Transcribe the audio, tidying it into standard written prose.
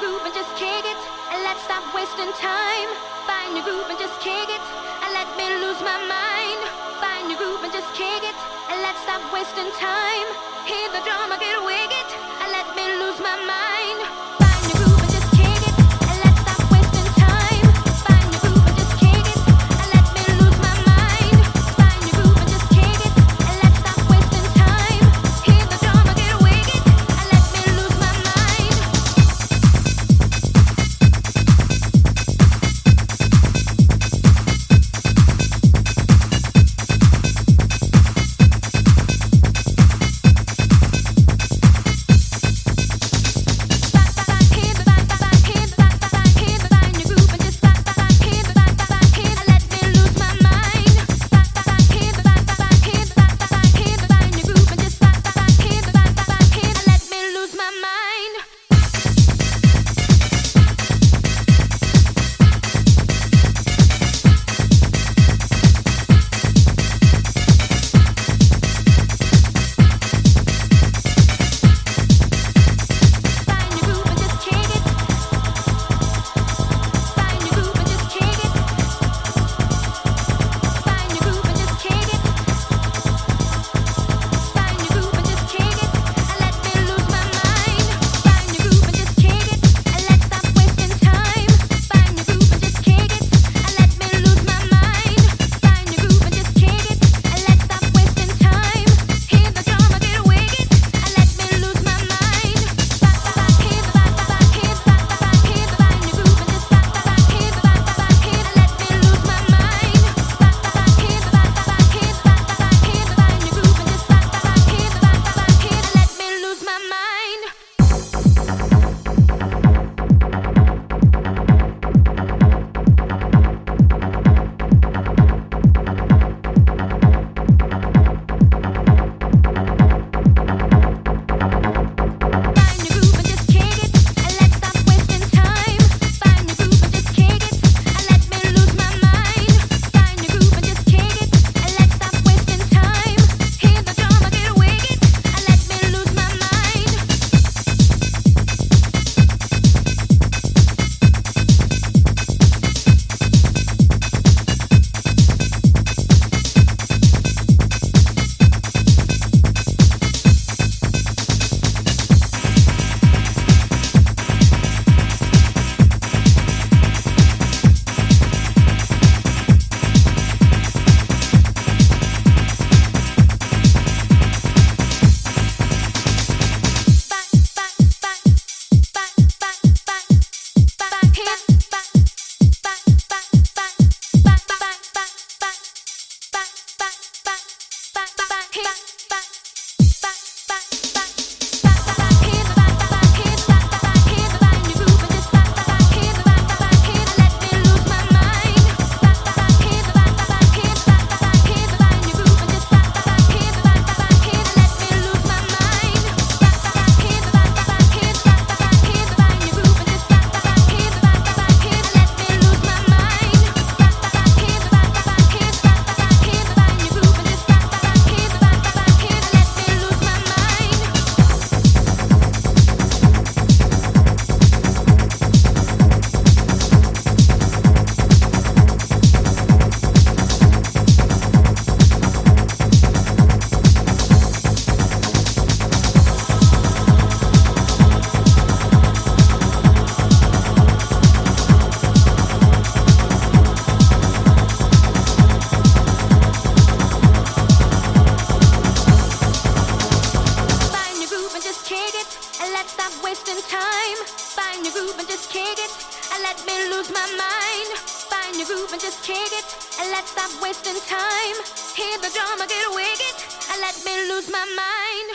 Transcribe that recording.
groove and just kick it, and let's stop wasting time. Find your groove and just kick it, and let me lose my mind. Find your groove and just kick it, and let's stop wasting time. Hear the drama get wicked, and let me lose my mind. Find your groove and just kick it, and let's stop wasting time. Find your groove and just kick it, and let me lose my mind. Find your groove and just kick it, and let's stop wasting time. Hear the drama get wicked, and let me lose my mind. Just kick it and let's stop wasting time. Hear the drama get wicked and let me lose my mind.